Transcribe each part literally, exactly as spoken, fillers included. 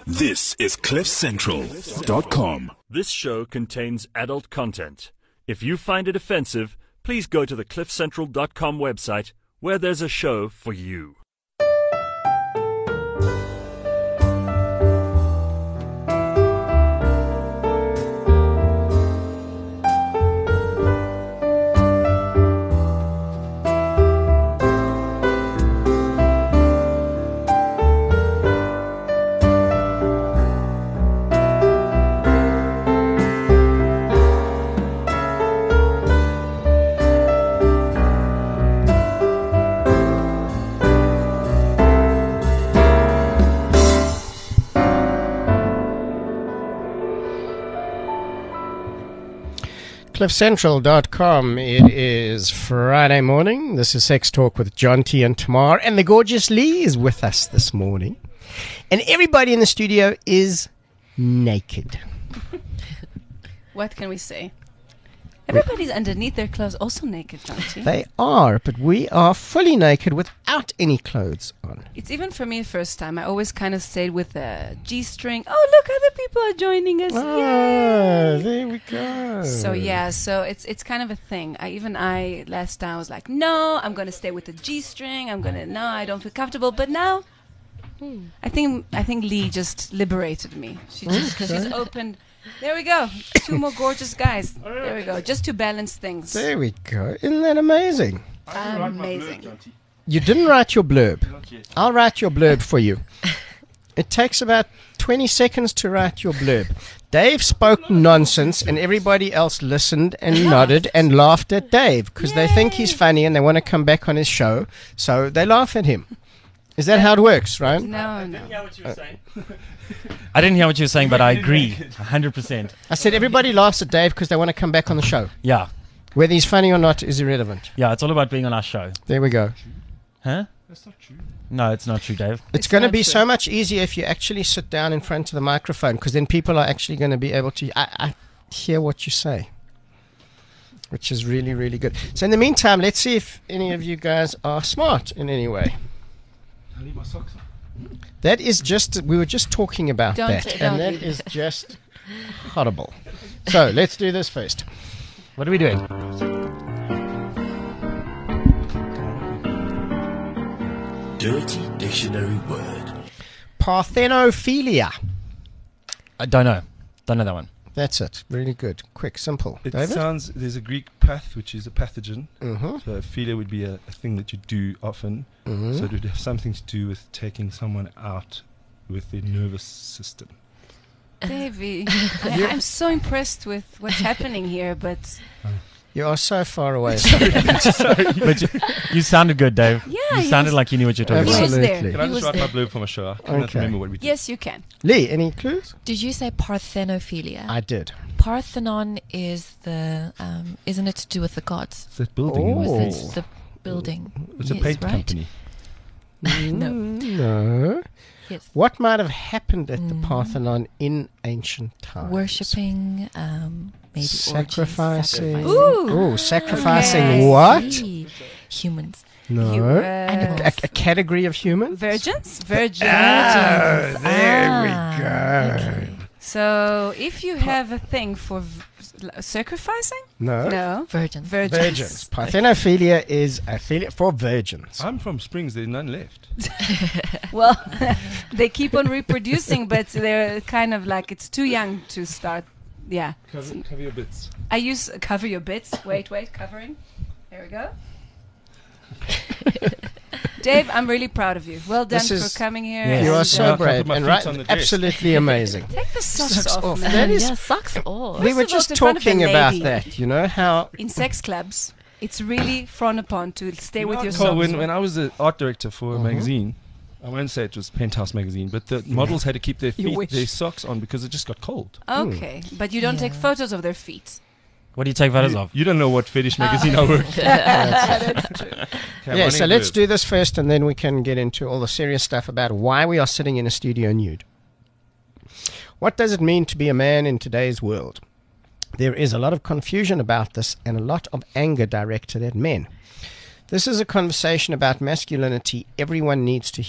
This is cliff central dot com. This show contains adult content. If you find it offensive, please go to the cliff central dot com website where there's a show for you. cliff central dot com. It is Friday morning. This is Sex Talk with John T. and Tamar, and the gorgeous Lee is with us this morning. And everybody in the studio is naked. What can we say? Everybody's underneath their clothes also naked, John T. They are, but we are fully naked without any clothes on. It's even for me the first time. I always kind of stayed with a G-string. Oh, look, other people are joining us. Ah, Yay! there we go. So, yeah, so it's it's kind of a thing. I, even I, last time, was like, no, I'm going to stay with the G-string. I'm going to, no, I don't feel comfortable. But now, hmm, I think I think Lee just liberated me. She just, she's opened... There we go. Two more gorgeous guys. There we go. Just to balance things. There we go. Isn't that amazing? Amazing. You didn't write your blurb. I'll write your blurb for you. It takes about twenty seconds to write your blurb. Dave spoke nonsense and everybody else listened and nodded and laughed at Dave because they think he's funny and they want to come back on his show, so they laugh at him. Is that how it works, right? No, no. I didn't hear what you were saying. I didn't hear what you were saying, but I agree, one hundred percent. I said everybody laughs at Dave because they want to come back on the show. Yeah, Whether he's funny or not is irrelevant. yeah, it's all about being on our show. There we go. Huh? That's not true. No, it's not true, Dave. It's, It's going to not be true. so much easier if you actually sit down in front of the microphone because then people are actually going to be able to I, I hear what you say, which is really, really good. So in the meantime, let's see if any of you guys are smart in any way. I leave my socks on. That is just, we were just talking about Don't- that, don't and that leave is just horrible. So let's do this first. What are we doing? Dirty dictionary word. Parthenophilia. I don't know. Don't know that one. That's it. Really good. Quick, simple. It David? sounds, there's a Greek path, which is a pathogen. Mm-hmm. So philia would be a, a thing that you do often. Mm-hmm. So it would have something to do with taking someone out with their nervous system. Davey, I, I'm so impressed with what's happening here, but You are so far away. But you, you sounded good, Dave. yeah, You he sounded was- like you knew what you were talking he about. was there. Absolutely. Can I He just was write there. my blurb for my show? I cannot Okay. remember what we did. Yes, you can. Lee, any clues? Did you say parthenophilia? I did. Parthenon is the, um, isn't it to do with the gods? It's that building. Oh. in Or the- is it the building? It's a Yes, paint right? company. No. No. Yes. What might have happened at the Mm. Parthenon in ancient times? Worshipping, um, maybe Sacrificing. Orgies, Ooh. Ooh, sacrificing Okay. what? See. Humans. No. You, a, uh, Animals. a- a category of humans? virgins? Virgins. Oh, there Ah, we go. okay. So, if you have a thing for v- l- sacrificing? No. No. Virgins. Virgins. Virgins. Parthenophilia is a philia for virgins. I'm from Springs. There's none left. Well, they keep on reproducing, but they're kind of like, it's too young to start. Yeah. Cover, cover your bits. I use uh, cover your bits. Wait, wait, covering. There we go. Dave, I'm really proud of you. Well done This is- for coming here. Yes. You and, are uh, so I'll brave put my and feet right, on the desk. absolutely amazing. Take the socks, Socks off, off. man. That is- yeah, socks off. We were First of all, just in front of the talking about lady. that, you know, how In sex clubs, it's really frowned upon to stay You with know, your Carl, socks. when, when I was the art director for a Mhm. magazine, I won't say it was Penthouse magazine, but the models had to keep their You feet, wish. their socks on because it just got cold. Okay, but you don't take Yeah. photos of their feet. What do you take photos you, of? you don't know what fetish magazine I work. That's true. Okay, yeah, I'm so running let's blurb. do this first and then we can get into all the serious stuff about why we are sitting in a studio nude. What does it mean to be a man in today's world? There is a lot of confusion about this and a lot of anger directed at men. This is a conversation about masculinity everyone needs to hear.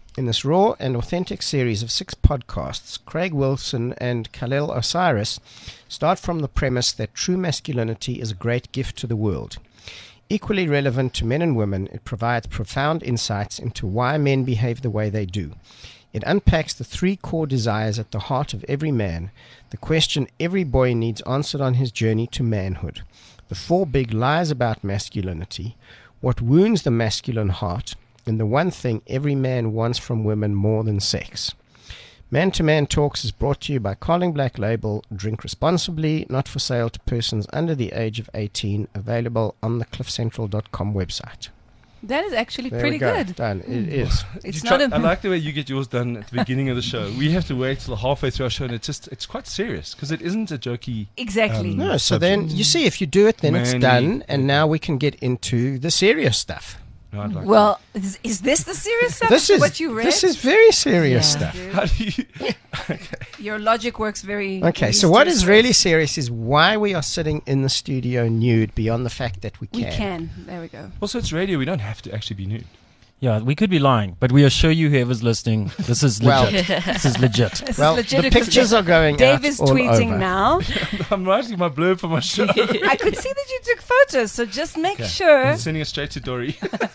In this raw and authentic series of six podcasts, Craig Wilson and Khalil Osiris start from the premise that true masculinity is a great gift to the world. Equally relevant to men and women, it provides profound insights into why men behave the way they do. It unpacks the three core desires at the heart of every man, the question every boy needs answered on his journey to manhood, the four big lies about masculinity, what wounds the masculine heart, and the one thing every man wants from women more than sex. Man to Man Talks is brought to you by Carling Black Label. Drink responsibly, not for sale to persons under the age of eighteen. Available on the cliff central dot com website. That is actually There pretty we go. good. Done. It is. It's You not try- a I like the way you get yours done at the beginning of the show. We have to wait till halfway through our show, and it's just it's quite serious because it isn't a jokey. exactly. Um, No, so subject. then you see, if you do it, then it's Manly. done, and now we can get into the serious stuff. No, I'd like Well, is, is this the serious stuff? This is what you read? this is very serious Yeah. stuff. to- How do you? Your logic works very. Okay, so what is really serious is why we are sitting in the studio nude beyond the fact that we can. We can. There we go. Also, it's radio. We don't have to actually be nude. Yeah, we could be lying, but we assure you, whoever's listening, this is Well- legit. This is legit. This Well, is legit the because pictures are going Dave out is all tweeting over. now. I'm writing my blurb for my show. I could see that you took photos, so just make Okay. sure, I'm sending it straight to Dory.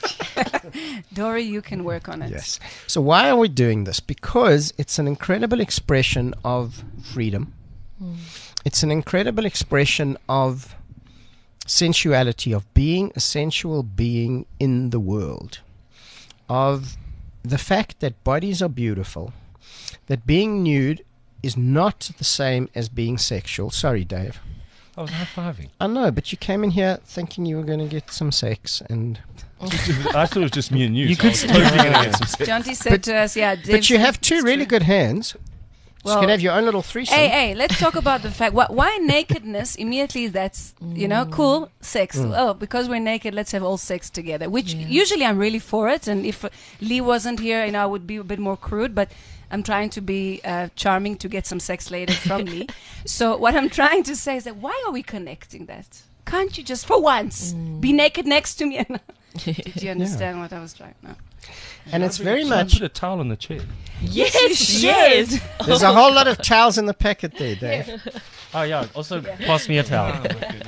Dory, you can work on it. Yes. So why are we doing this? Because it's an incredible expression of freedom. It's an incredible expression of sensuality, of being a sensual being in the world, of the fact that bodies are beautiful, that being nude is not the same as being sexual. Sorry, Dave. I was high fiving. I know, but you came in here thinking you were going to get some sex, and I thought it was just me and you. You so could I was totally going to get some sex. Jonty said But- to us, yeah, but Dave's- you have two it's really true. good hands. So Well, you can have your own little threesome. Hey, hey, let's talk about the fact wh- why nakedness immediately that's, you know, cool, sex. Oh, because we're naked, let's have all sex together, which Yeah. usually I'm really for it. And if uh, Lee wasn't here, you know, I would be a bit more crude, but I'm trying to be uh, charming to get some sex later from Lee. So what I'm trying to say is that why are we connecting that? Can't you just, for once, be naked next to me? Did you understand what I was trying? No. And it's very Should I much. put a towel on the chair. Yes, You yes. should. There's a whole lot of towels in the packet there, Dave. Oh, yeah. Also, pass me a towel.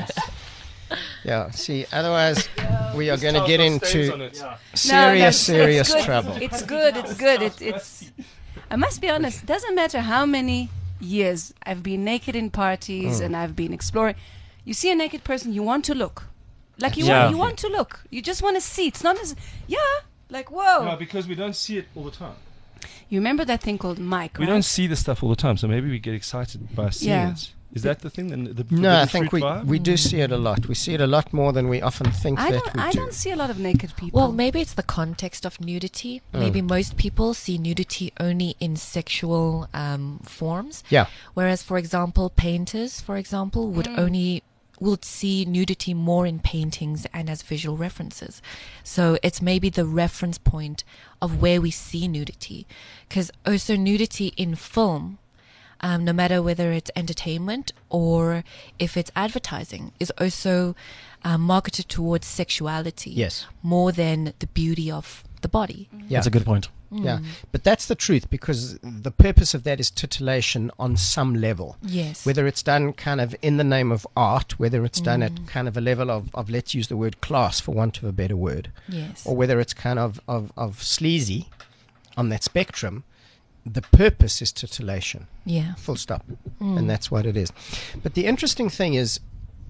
Yeah. See, otherwise we are going to Towel get got stains on into it. No, serious, that's- serious it's good. trouble. It's good. It's good. It, it's. I must be honest. Doesn't matter how many years I've been naked in parties and I've been exploring. You see a naked person, you want to look. Like you Yeah. want. You want to look. You just want to see. It's not as. Yeah. Like whoa. No, because we don't see it all the time. You remember that thing called Mike? We right? don't see the stuff all the time, so maybe we get excited by seeing Yeah. it. Is that the thing? The, the No, I forbidden think fruit we vibe? we do see it a lot. We see it a lot more than we often think I that don't. we I do. don't see a lot of naked people. Well, maybe it's the context of nudity. Maybe most people see nudity only in sexual um, forms. Yeah. Whereas, for example, painters, for example, would only would see nudity more in paintings and as visual references. So it's maybe the reference point of where we see nudity. Because also nudity in film, um, no matter whether it's entertainment or if it's advertising, is also um, marketed towards sexuality Yes. more than the beauty of the body. Yeah. That's a good point. Yeah. But that's the truth, because the purpose of that is titillation on some level. Yes. Whether it's done kind of in the name of art, whether it's done at kind of a level of, of, let's use the word class for want of a better word, Yes. or whether it's kind of, of, of sleazy on that spectrum, the purpose is titillation. Yeah. Full stop. And that's what it is. But the interesting thing is,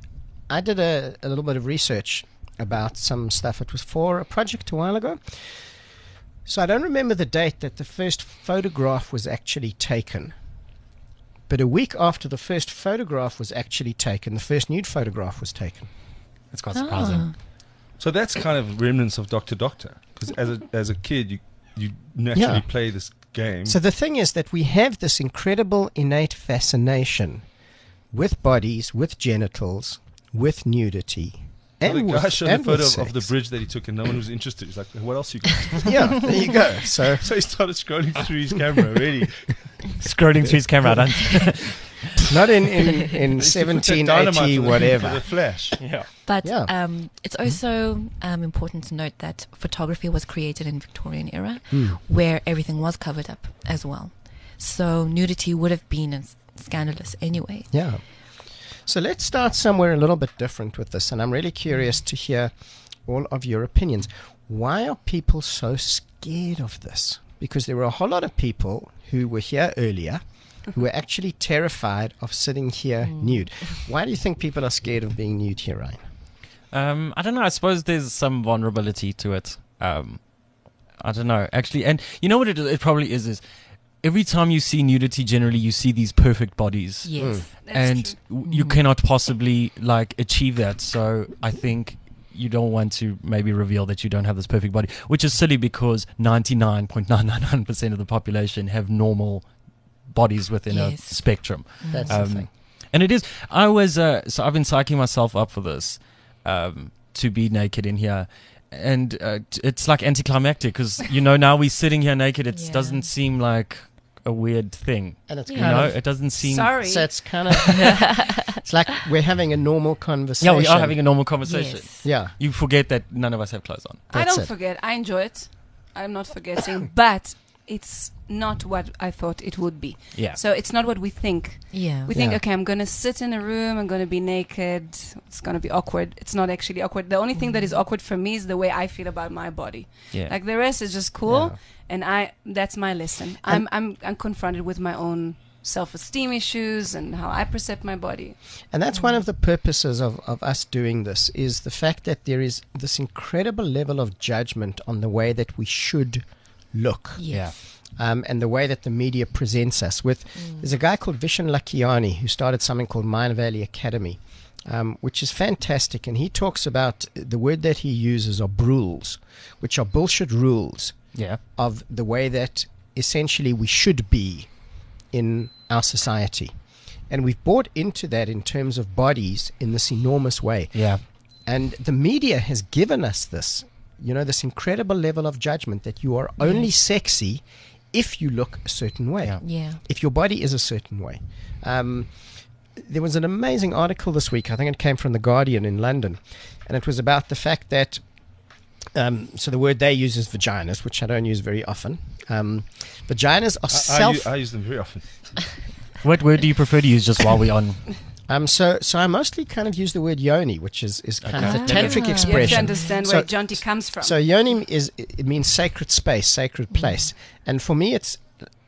I did a, a little bit of research about some stuff. It was for a project a while ago. So I don't remember the date that the first photograph was actually taken. But a week after the first photograph was actually taken, the first nude photograph was taken. That's quite surprising. So that's kind of remnants of Doctor Doctor. Because as a as a kid, you you naturally Yeah. play this game. So the thing is that we have this incredible innate fascination with bodies, with genitals, with nudity. So the And guy with, showed and a photo with of the sex. bridge that he took, and no one was interested. He's like, "What else you got?" Yeah, there you go. So So he started scrolling through his camera. Really, Scrolling through his camera. I don't Not in, in, in They used to put that seventeen dynamite eighty, for the- whatever. For the flash. Yeah. But Yeah. um, it's also um, important to note that photography was created in Victorian era, Hmm. where everything was covered up as well. So nudity would have been s- scandalous anyway. Yeah. So let's start somewhere a little bit different with this, and I'm really curious to hear all of your opinions. Why are people so scared of this? Because there were a whole lot of people who were here earlier who were actually terrified of sitting here nude. Why do you think people are scared of being nude here, Ryan? Um, I don't know. I suppose there's some vulnerability to it. Um, I don't know, actually. And you know what it, it probably is, is every time you see nudity, generally you see these perfect bodies. Yes. That's and true. w you cannot possibly like achieve that. So I think you don't want to maybe reveal that you don't have this perfect body, which is silly because ninety-nine point nine nine nine percent of the population have normal bodies within Yes. a spectrum. That's the Um, thing. And it is, I was, uh, so I've been psyching myself up for this, um, to be naked in here. And uh, t- it's like anticlimactic because, you know, now we're sitting here naked. It Yeah. doesn't seem like a weird thing. And it's You kind know, of, it doesn't seem. Sorry. so it's kind of, it's like we're having a normal conversation. Yeah, we are having a normal conversation. Yes. Yeah. You forget that none of us have clothes on. I That's don't it. forget. I enjoy it. I'm not forgetting, but it's not what I thought it would be. Yeah. So it's not what we think. Yeah. We think, Yeah. okay, I'm going to sit in a room, I'm going to be naked, it's going to be awkward. It's not actually awkward. The only thing that is awkward for me is the way I feel about my body. Yeah. Like the rest is just cool, Yeah. and I that's my lesson. I'm I'm I'm confronted with my own self-esteem issues and how I perceive my body. And that's one of the purposes of, of us doing this, is the fact that there is this incredible level of judgment on the way that we should look. Yes. Um, and the way that the media presents us. With there's a guy called Vishen Lakhiani who started something called Mind Valley Academy, um, which is fantastic. And he talks about the word that he uses are rules, which are bullshit rules Yeah. of the way that essentially we should be in our society. And we've bought into that in terms of bodies in this enormous way. Yeah. And the media has given us this, you know, this incredible level of judgment that you are only sexy if you look a certain way, Yeah. Yeah. if your body is a certain way. Um, there was an amazing article this week, I think it came from The Guardian in London, and it was about the fact that, um, so the word they use is vaginas, which I don't use very often. Um, vaginas are I, I, self... u- I use them very often. What word do you prefer to use just while we're on? Um, so, so I mostly kind of use the word yoni, which is, is kind of Okay. the tantric Ah. You have to expression. understand So- where Jonty comes from. So yoni is, it means sacred space, sacred place. And for me, it's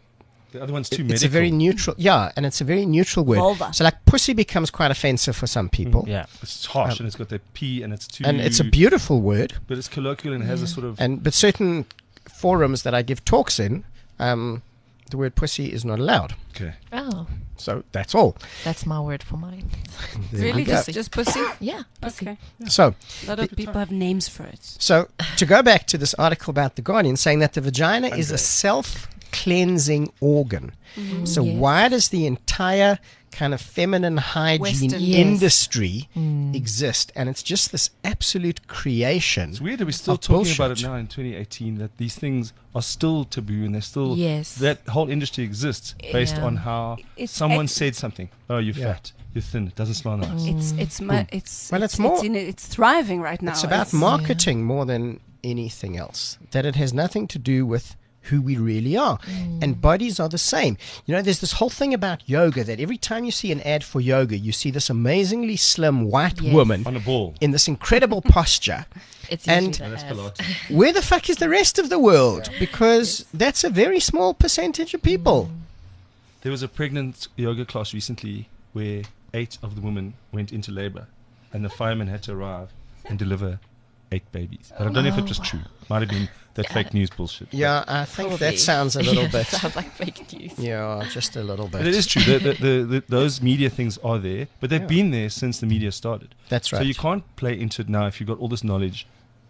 The other one's too it's medical. a very neutral, yeah, and it's a very neutral word. Vulva. So like pussy becomes quite offensive for some people. Yeah. It's harsh Um, and it's got that P and it's too. And it's a beautiful word. But it's colloquial and has a sort of. And but certain forums that I give talks in, um, the word pussy is not allowed. Okay. Oh, So that's all. that's my word for mine. There really, we go. just just pussy? Yeah. pussy. Okay. So, A lot of people have names for it. so to go back to this article about the Guardian, saying that the vagina is a Okay. self-cleansing organ. So Yes. why does the entire kind of feminine hygiene Western. Yes. industry exist? And it's just this absolute creation. It's weird that we're still of talking about it bullshit. now in twenty eighteen, that these things are still taboo and they're still. Yes. That whole industry exists based Yeah. on how It's someone ex- said something. Oh, you're Yeah. fat. You're thin. It doesn't smell nice. It's it's my it's Well, it's, it's more- it's, in, it's thriving right now. It's about marketing more than anything else. That it has nothing to do with who we really are. And bodies are the same. You know, there's this whole thing about yoga that every time you see an ad for yoga, you see this amazingly slim white Yes. woman On a ball. in this incredible posture. It's And- usually No, that's the ass. Pilates. Where the fuck is the rest of the world? Because that's a very small percentage of people. There was a pregnant yoga class recently where eight of the women went into labor and the firemen had to arrive and deliver eight babies. But I don't know if it was true. Might have been that fake news bullshit. Yeah, I think Probably. that sounds a little Yeah, bit. Sounds like fake news. Yeah, just a little But it bit. is true. The, the, the, the, those media things are there, but they've Yeah. been there since the media started. That's right. So you can't play into it now if you've got all this knowledge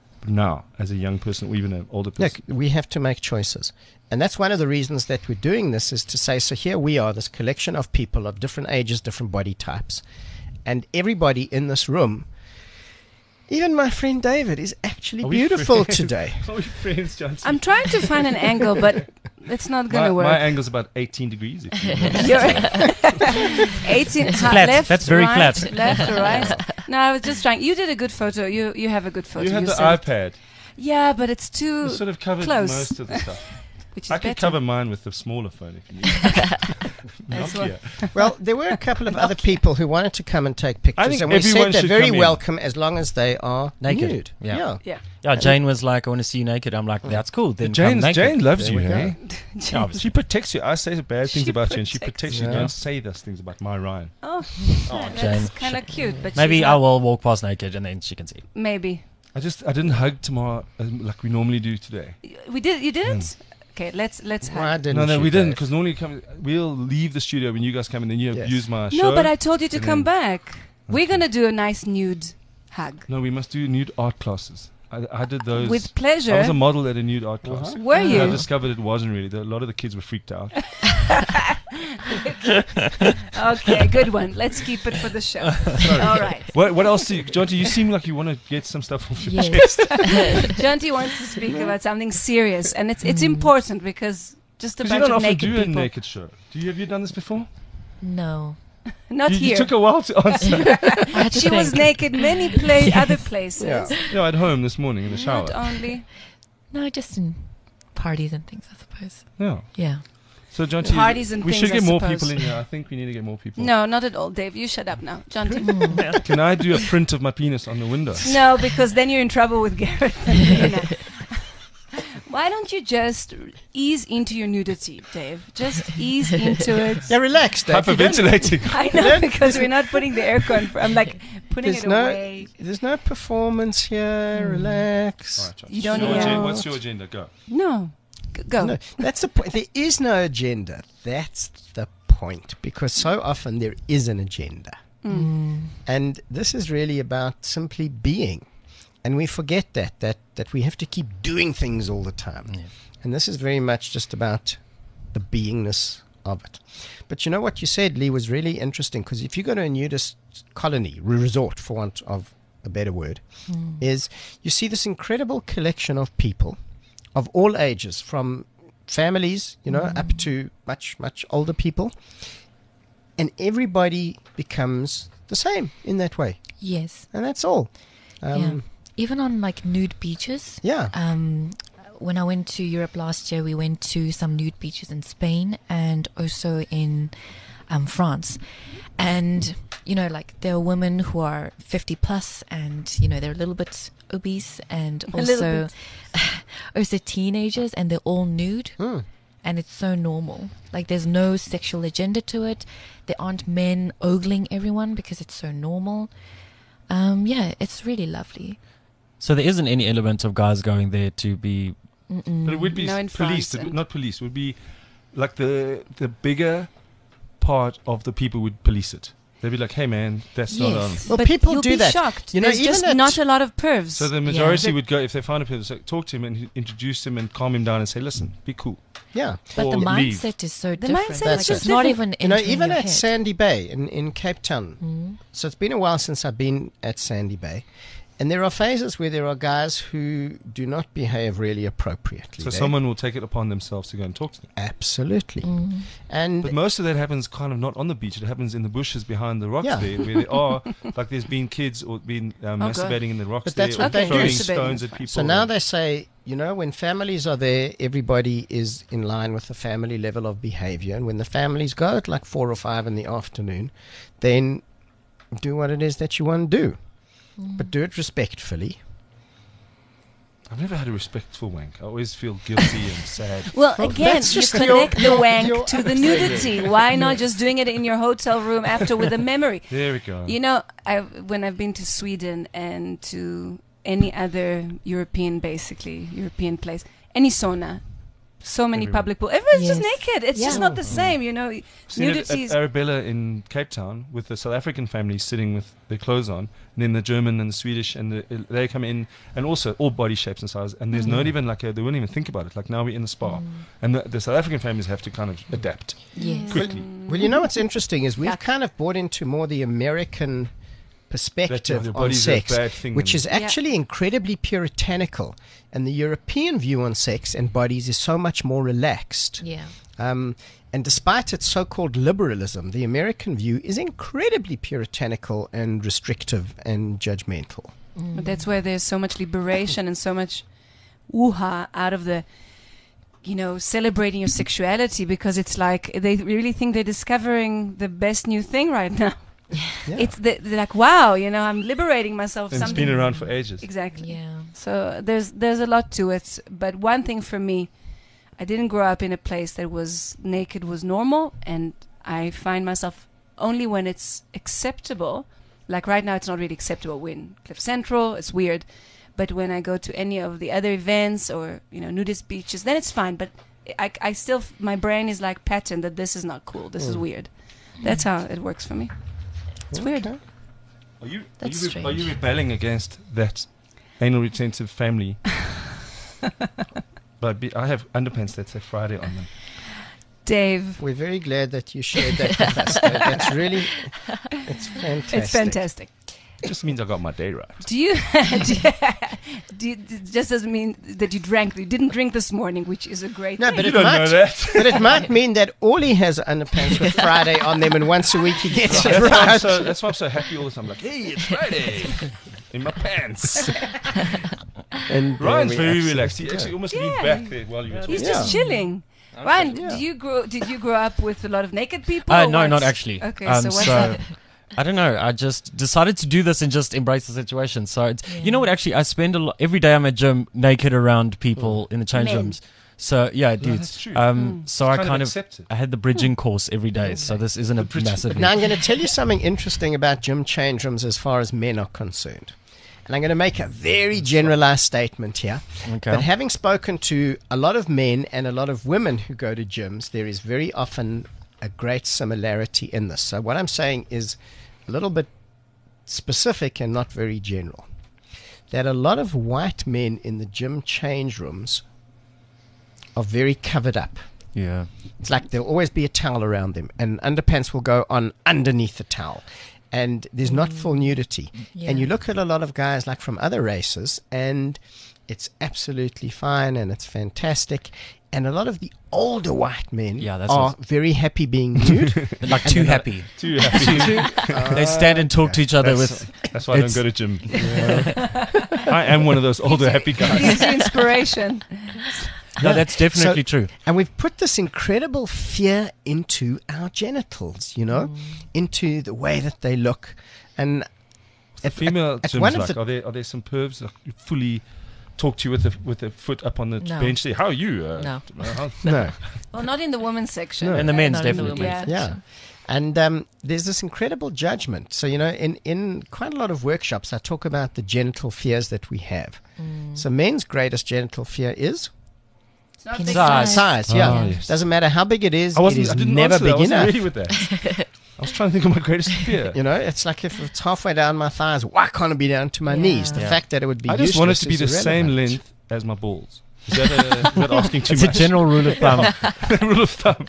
now as a young person or even an older person. Look, we have to make choices. And that's one of the reasons that we're doing this, is to say, so here we are, this collection of people of different ages, different body types. And everybody in this room, even my friend David, is actually Are we beautiful friends? today. Are we friends, Johnson? I'm trying to find an angle, but it's not My, gonna work. my angle's about eighteen degrees. If you know. You're eighteen. It's ha- flat. Left, That's very right, flat. Left or right? No, I was just trying. You did a good photo. You you have a good photo. You had the said. iPad. Yeah, but it's too You sort of covered close. most of the stuff. which is I could better. cover mine with the smaller phone if you need. That's what- Nokia. Well, there were a couple of other people who wanted to come and take pictures, think and we everyone said they're should very come in. welcome as long as they are Naked. nude. Yeah. yeah. Yeah. Yeah, Jane was like, I want to see you naked. I'm like, that's cool. Then come Jane, naked. Jane loves There you, we go. hey? Yeah, obviously. She protects you. I say bad things She about you, and she protects protects you. you. Yeah. Don't say those things about my Ryan. Oh, Oh, that's Jane. kind of cute. But Maybe she's I not- will walk past naked and then she can see. Maybe I just I didn't hug tomorrow um, like we normally do today. Y- we did. You didn't. Okay, let's let's Why have. didn't no, no, you, we didn't Dave? because normally come, we'll leave the studio when you guys come and then you Yes. abuse my show. No, but I told you to and come then- back. We're gonna do a nice nude hug No, we must do nude art classes. I, I did those. with I pleasure. was a model at a nude art class. Were And I you? discovered it wasn't really. The, a lot of the kids were freaked out. Okay, good one. Let's keep it for the show. All right. What, what else do you, Jonty, you seem like you want to get some stuff off your Yes. chest. Jonty wants to speak about something serious, and it's it's important because just a Because you bunch don't of often naked do a people. naked show. Do you, have you done this before? No. Not you, you here. took a while to answer. I had to She was think. naked many pla- other places. Yeah. no, at home this morning in the shower. Not only No, just in parties and things, I suppose. Yeah. Yeah. So, Jonty, Parties and we things, should I get more suppose. people in here. I think we need to get more people. no, not at all, Dave. You shut up now, Jonty. Can I do a print of my penis on the window? No, because then you're in trouble with Gareth and Nina. Why don't you just ease into your nudity, Dave? Just ease into it. Yeah, relax, Dave. You don't- Hyperventilating. I know, because we're not putting the aircon. For, I'm like putting There's it no, away. there's no performance here. Relax. All right, Jonty. You don't Your need agen- out. What's your agenda? Go. No, G- go. No, that's the point. There is no agenda. That's the point. Because so often there is an agenda. And this is really about simply being. And we forget that, that, that we have to keep doing things all the time. And this is very much just about the beingness of it. But you know what you said, Lee, was really interesting, because if you go to a nudist colony, re- resort, for want of a better word, is you see this incredible collection of people of all ages, from families, you know, up to much, much older people. And everybody becomes the same in that way. Yes. And that's all. Um, yeah. Even on like nude beaches. yeah. Um, when I went to Europe last year, we went to some nude beaches in Spain and also in um, France. And, you know, like there are women who are fifty plus and, you know, they're a little bit obese and A little also, also teenagers, and they're all nude. Hmm. And it's so normal. Like there's no sexual agenda to it. There aren't men ogling everyone because it's so normal. Um, yeah, it's really lovely. So there isn't any element of guys going there to be. But it would be No, in s- police, France it would- and- not police. It would be like the the bigger part of the people would police it. They'd be like, "Hey, man, that's not on." Yes. Well, but people you'll do be that. shocked. You know, There's even just at- not a lot of pervs. So the majority Yeah. would go, if they find a person, say, talk to him and he- introduce him and calm him down and say, "Listen, be cool." Yeah. But Or the leave. mindset is so The different. mindset is like, just it's not different. even You know, entering even your at head. Sandy Bay in, in Cape Town. So it's been a while since I've been at Sandy Bay. And there are phases where there are guys who do not behave really appropriately. So They- someone will take it upon themselves to go and talk to them. Absolutely. Mm. And But most of that happens kind of not on the beach. It happens in the bushes behind the rocks Yeah. there, where there are like there's been kids or been um, Oh, God. masturbating in the rocks But that's there, what or they do. throwing Masturbating stones is at fine. people. so now and- they say, you know, when families are there, everybody is in line with the family level of behavior. And when the families go at like four or five in the afternoon, then do what it is that you want to do. But do it respectfully. I've never had a respectful wank. I always feel guilty and sad. Well, Well, again, that's you just connect your- the wank your to the nudity. Why not just doing it in your hotel room after with a memory? There we go. You know, I when I've been to Sweden and to any other European, basically European place, any sauna, so many Everyone. public pools, everyone's just Yes. naked. It's just Yeah. not the same, you know. I've seen it Nudity is at Arabella in Cape Town with the South African family sitting with their clothes on, and then the German and the Swedish, and the, they come in, and also all body shapes and sizes, and there's not even like a, they wouldn't even think about it. Like now we're in the spa, and the, the South African families have to kind of adapt Yes. quickly. Well, you know what's interesting is we've kind of bought into more the American perspective your on body's a sex, bad thing which and- is actually incredibly puritanical. And the European view on sex and bodies is so much more relaxed. Yeah. Um, and despite its so-called liberalism, the American view is incredibly puritanical and restrictive and judgmental. But that's where there's so much liberation and so much woo-ha out of the, you know, celebrating your sexuality, because it's like they really think they're discovering the best new thing right now. Yeah. It's the, they're like, wow, you know, I'm liberating myself. And it's something been around for ages. Exactly. Yeah. So there's there's a lot to it. But one thing for me, I didn't grow up in a place that was naked was normal, and I find myself only when it's acceptable. Like right now, it's not really acceptable. We're in Cliff Central, it's weird. But when I go to any of the other events or, you know, nudist beaches, then it's fine. But I, I still, my brain is like patterned that this is not cool. This is weird. That's how it works for me. It's weird. Okay. Are you, are, That's you re- are you strange. rebelling against that anal retentive family? But be, I have underpants that say Friday on them. Dave, We're very glad that you shared that with us. Dave. That's really, it's fantastic. it's fantastic. It just means I got my day right. Do you, do you, do you, it just doesn't mean that you drank, you didn't drink this morning, which is a great No, thing. but You it don't might, know that. but it might mean that Orly has underpants with Friday on them, and once a week he gets it That's why, I'm right. so, that's why I'm so happy all the time. Like, hey, it's Friday. In my pants. And Ryan's we very absolutely relaxed. He do. actually almost Yeah. leaned back there while you were He's talking. just Yeah. chilling. Ryan, Yeah. did you grow? Did you grow up with a lot of naked people? Uh, or no, what? not actually. Okay, Um, so what's so that? I don't know. I just decided to do this and just embrace the situation. So it's, you know what? Actually, I spend a lot every day. I'm at gym naked around people in the change Men. rooms. So yeah, dudes. that's true. Um, so I Kind of kind of, accept it. I had the bridging course every day. So this isn't a bridging- massive. Now I'm going to tell you something interesting about gym change rooms as far as men are concerned. And I'm going to make a very generalized statement here. Okay. But having spoken to a lot of men and a lot of women who go to gyms, there is very often a great similarity in this. So what I'm saying is a little bit specific and not very general. That a lot of white men in the gym change rooms are very covered up. Yeah. It's like there'll always be a towel around them, and underpants will go on underneath the towel. And there's not full nudity. Yeah. And you look at a lot of guys like from other races, and it's absolutely fine and it's fantastic. And a lot of the older white men Yeah, that's are what's- very happy being nude. Like too happy. Too happy. They stand and talk to each other That's, with. that's why I don't it's- go to gym. I am one of those older happy guys. Gives you inspiration. No, that's definitely So- true. And we've put this incredible fear into our genitals, you know, into the way that they look. And at, Female at, at gyms, one of like, the are there are there some pervs like who fully talk to you with a with a foot up on the No. bench? Say, how are you? Uh, No. uh, how- no. Well, not in the women's section. No. And the men's Not in the definitely. women's Yeah. Yeah. section. And um, there's this incredible judgment. So, you know, in, in quite a lot of workshops, I talk about the genital fears that we have. So, men's greatest genital fear is It's not Penis big size. size. Oh, Yeah. yes. Doesn't matter how big it is, I it wasn't. is I didn't never answer that. I big wasn't enough. ready with that. I was trying to think of my greatest fear. You know, it's like if it's halfway down my thighs, why can't it be down to my Yeah. knees? The Yeah. fact that it would be I just want it useless to be the is same irrelevant. length as my balls. Is that, a, is that asking too It's a much? general rule of thumb. rule of thumb.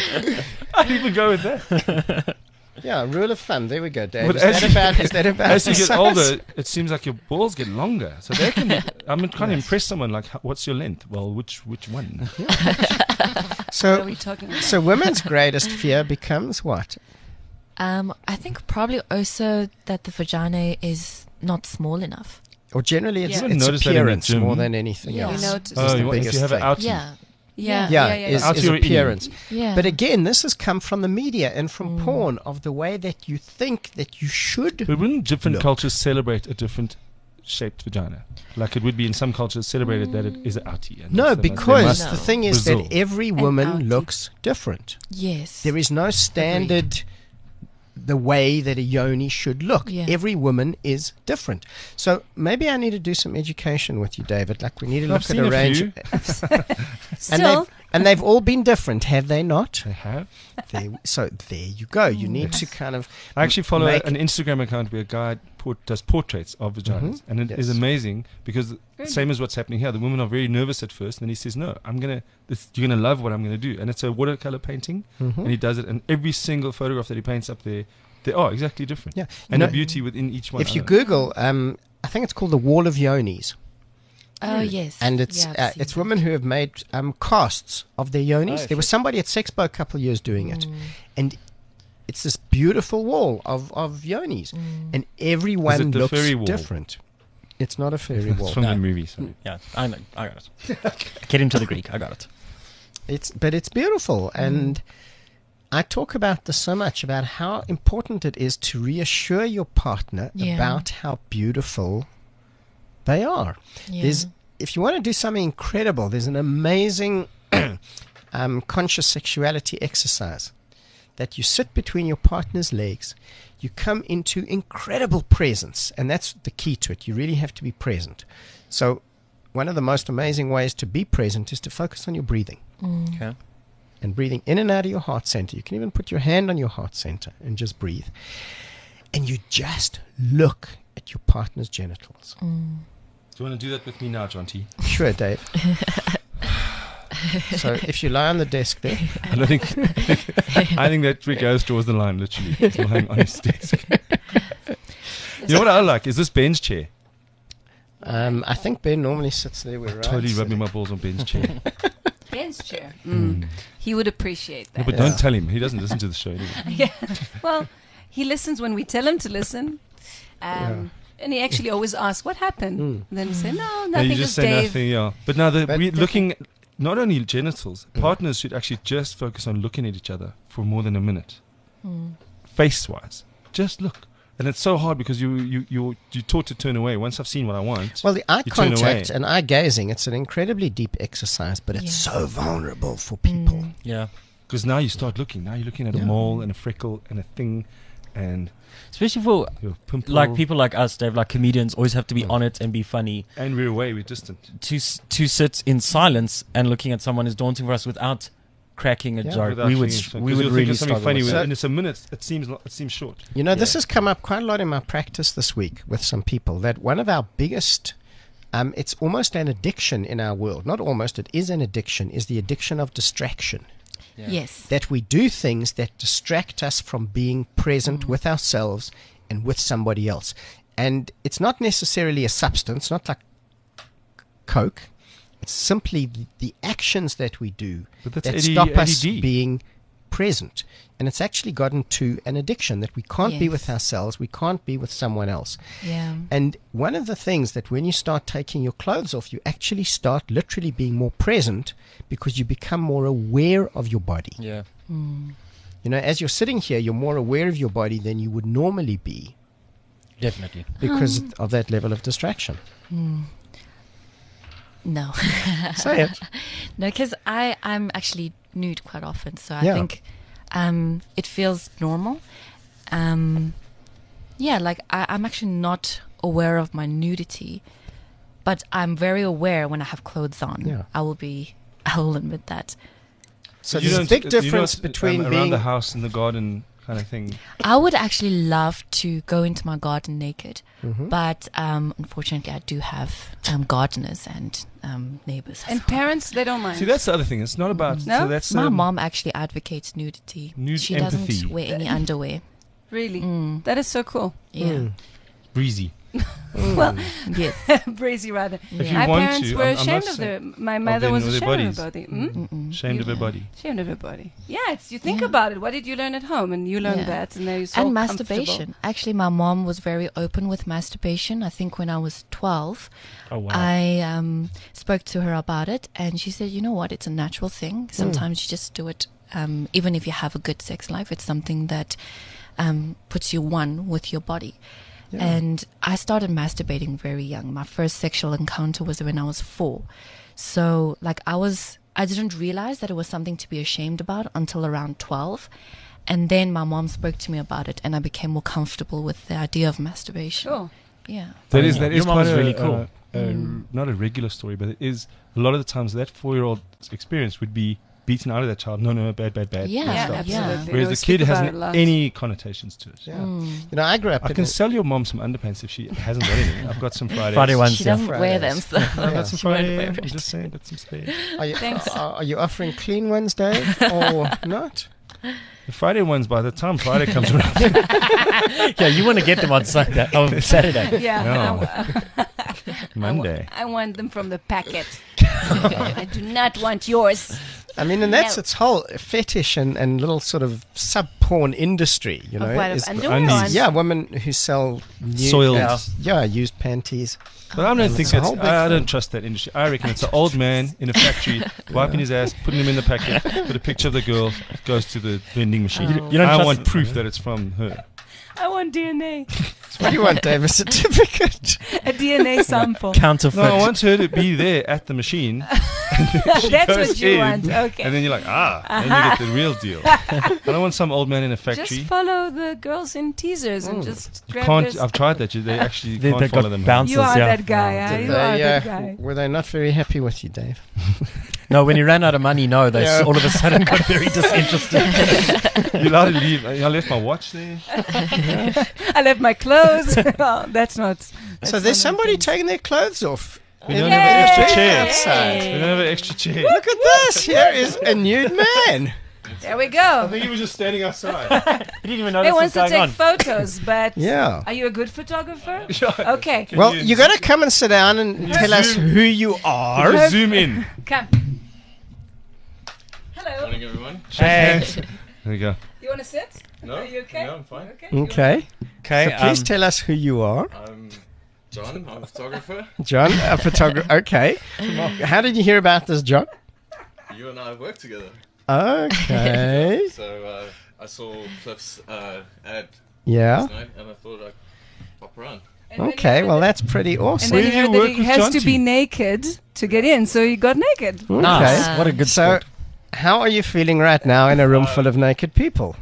I'd even go with that. Yeah, rule of thumb. There we go, Dave. But Is as that you- about? Is that about? As you the get size? older, it seems like your balls get longer. So they can. I'm trying to impress someone. Like, "How- what's your length? Well, which which one? What are So, we talking about? so women's greatest fear becomes what? Um, I think probably also that the vagina is not small enough. Or generally, it's, Yeah. You it's notice that in the appearance gym. more than anything Yeah. You else. know, It's to- the Oh, you want, if biggest you have thing. an outie. Yeah, yeah, Yeah, yeah, yeah. is, Out is your eating. appearance. yeah. But again, this has come from the media and from porn of the way that you think that you should. But wouldn't different Look. cultures celebrate a different shaped vagina? Like it would be in some cultures celebrated that it is an outie. and No, some- they because must- No. the thing is Brazil. that every outie. woman looks different. yes. There is no standard the way that a yoni should look. Yeah. Every woman is different. So maybe I need to do some education with you, David. Like we need to I've look seen at a a range. few. and Still, they've and they've all been different, have they not? They have. There, so there you go. You need to kind of. I actually follow make- an Instagram account where a guy port, does portraits of vaginas, Mhm. and it is Yes. amazing because same as what's happening here. The women are very nervous at first, and then he says, "No, I'm gonna. This, you're gonna love what I'm gonna do." And it's a watercolor painting, Mhm. and he does it. And every single photograph that he paints up there They are exactly different. Yeah. You And know, the beauty within each one. if you I don't know. Google, um, I think it's called the Wall of Yonis. Oh, yes. And it's Yeah, I've uh, seen it's that. women who have made um, casts of their yonis. Oh, there was shit. somebody at Sexpo a couple of years doing it, Mm. and it's this beautiful wall of, of yonis, Mm. and everyone it the looks fairy wall? different. It's not a fairy It's wall. from No. the movie. Sorry. Yeah, I know. I got it. Get him to the Greek. I got it. It's but it's beautiful, and I talk about this so much about how important it is to reassure your partner Yeah. about how beautiful they are. Yeah. There's, if you want to do something incredible, there's an amazing um, conscious sexuality exercise that you sit between your partner's legs. You come into incredible presence, and that's the key to it. You really have to be present. So one of the most amazing ways to be present is to focus on your breathing. Mm. Okay. And breathing in and out of your heart center. You can even put your hand on your heart center and just breathe. And you just look at your partner's genitals. Mm. Do you want to do that with me now, John T? Sure, Dave. So if you lie on the desk there, I don't think. I think that Rick goes draws the line. Literally, he's lying on his desk. You know what I like is this Ben's chair. um, I think Ben normally sits there where Ryan's Totally rubbing sitting. my balls on Ben's chair. Ben's chair. Mm. He would appreciate No, that. but Yeah. don't tell him. He doesn't listen to the show anyway. Yeah. Well, he listens when we tell him to listen. Um, And he actually always asks, what happened? Mm. And then he say, no, No, nothing, you just just say Dave. nothing, yeah. But now the But we, the- looking, not only genitals, partners should actually just focus on looking at each other for more than a minute, Mm. face-wise. Just look. And it's so hard because you you you you're taught to turn away. Once I've seen what I want, Well, the eye You turn contact away. and eye gazing, it's an incredibly deep exercise, but it's Yeah. so vulnerable for people. Mm. Yeah. because now you start looking. Now you're looking at Yeah. a mole and a freckle and a thing, and Especially for your pimple. like people like us, Dave, like comedians, always have to be Mm. on it and be funny. and we're away. We're distant. To s- to sit in silence and looking at someone is daunting for us without cracking a Yeah. joke. Without We would feeling s- so- we 'cause would you'll think really of something struggle funny, with with, that. and it's a minute. It seems lo- it seems short. You know, this Yeah. has come up quite a lot in my practice this week with some people, that one of our biggest, um, it's almost an addiction in our world. Not almost, it is an addiction, is the addiction of distraction. Yeah. Yes. That we do things that distract us from being present Mm. with ourselves and with somebody else. And it's not necessarily a substance, not like Coke. It's simply the, the actions that we do But that's that A D stop us A D D. being present. And it's actually gotten to an addiction that we can't be Yes. with ourselves, we can't be with someone else. Yeah. And one of the things that when you start taking your clothes off, you actually start literally being more present because you become more aware of your body. Yeah. Mm. You know, as you're sitting here, you're more aware of your body than you would normally be Definitely. because Um. of that level of distraction. Mm. No. Say it. No, because I I'm actually nude quite often, so I Yeah. think um, it feels normal. Um, yeah, like I, I'm actually not aware of my nudity, but I'm very aware when I have clothes on. Yeah. I will be. I will admit that. So You there's a don't- big uh, you're difference not, um, between around being the house and the garden kind of thing. I would actually love to go into my garden naked, Mhm. but um, unfortunately, I do have um, gardeners and um, neighbors. as And well. parents, they don't mind. See, that's the other thing. It's not about. No? So that's My um, mom actually advocates nudity. Nude she empathy. doesn't wear any underwear. Really? Mm, That is so cool. yeah. Mm. breezy. Well, Yes. Brazy rather. If Yeah. My you want parents to, were I'm, I'm ashamed not of saying- their. My mother their- was their ashamed bodies. of their. Mm? Mm-mm. Ashamed of her Yeah. body. Ashamed of her body. Yeah, it's, you think Yeah. about it. What did you learn at home? And you learned Yeah. that, and now you're so And comfortable. masturbation. Actually, my mom was very open with masturbation. I think when I was twelve, Oh wow. I um, spoke to her about it, and she said, "You know what? It's a natural thing. Sometimes you just do it, um, even if you have a good sex life. It's something that um, puts you one with your body." Yeah. And I started masturbating very young. My first sexual encounter was when I was four. So, like, I was, I didn't realize that it was something to be ashamed about until around twelve. And then my mom spoke to me about it, and I became more comfortable with the idea of masturbation. Sure. Yeah. That Oh, is yeah. that Your is mom quite is a, really cool. uh, uh, Mm. not a regular story, but it is a lot of the times that four-year-old experience would be beaten out of that child. No, no, bad, bad, bad. Yeah, full Yeah, stop. yeah. absolutely. Whereas They the speak kid about hasn't it a lot. any connotations to it. Yeah. Mm. You know, I grew up I in can a- sell your mom some underpants if she hasn't got any. I've got some Fridays. Friday ones. She yeah. doesn't wear them, Fridays. so I've Yeah. got some She won't Fridays. wear I'm it. just saying, got some spare. Are you, Thanks. are, are you offering clean ones, Dave, or not? The Friday ones, by the time Friday comes around, Yeah, you want to get them on Sunday, on Saturday. Yeah. No. I, Monday. I want them from the packet. I do not want yours. I mean, and that's No. its whole fetish and, and little sort of sub porn industry, you know. Of what, of is- underwear undies. on? yeah, women who sell new, Soiled. uh, yeah, used panties. But I don't think It's a that's. whole big I, I thing. don't trust that industry. I reckon it's an old man in a factory wiping his ass, putting him in the packet, with a picture of the girl, goes to the vending machine. You- you don't I trust want it, proof yeah. that it's from her. I want D N A. What do you want, Dave? A certificate? A D N A sample. Counterfeit. No, I want her to be there at the machine. That's goes what you in, want. Okay. And then you're like, ah, then you get the real deal. I don't want some old man in a factory. Just follow the girls in teasers and just grab Can't. their I've tried that. You- They actually They- can't they follow got them. bounced. You are yeah. that guy. huh? Did You are they, that uh, guy. were they not very happy with you, Dave? No, when he ran out of money, no, they Yeah. s- all of a sudden got very disinterested. You're allowed to leave. I left my watch there. I left my clothes. Oh, that's not. So that's there's not somebody okay. taking their clothes off. We in don't the have an extra street chair. outside. We don't have an extra chair. Look at this. Here is a nude man. There we go. think he was just standing outside. He didn't even know He this was wants to going take on. photos, but Yeah. are you a good photographer? Okay, Well, you you got to come and sit down and tell us zoom? who you are. Just zoom in. come. Hello. Morning, everyone. Hey. There we go. You want to sit? No, Are you okay? no, I'm fine. Okay. Okay. Okay. So please um, tell us who you are. I'm John. I'm a photographer. John, a photographer. Okay. How did you hear about this, John? You and I have worked together. Okay. So uh, I saw Cliff's uh, ad Yeah. last night, and I thought I'd pop around. And then you Okay. heard Well, that- that's pretty And awesome. Where then you did heard you that work he with has to Jonty? be naked to get in, so you got naked. Nice. Okay. What a good So, sport. how are you feeling right now in a room full of naked people?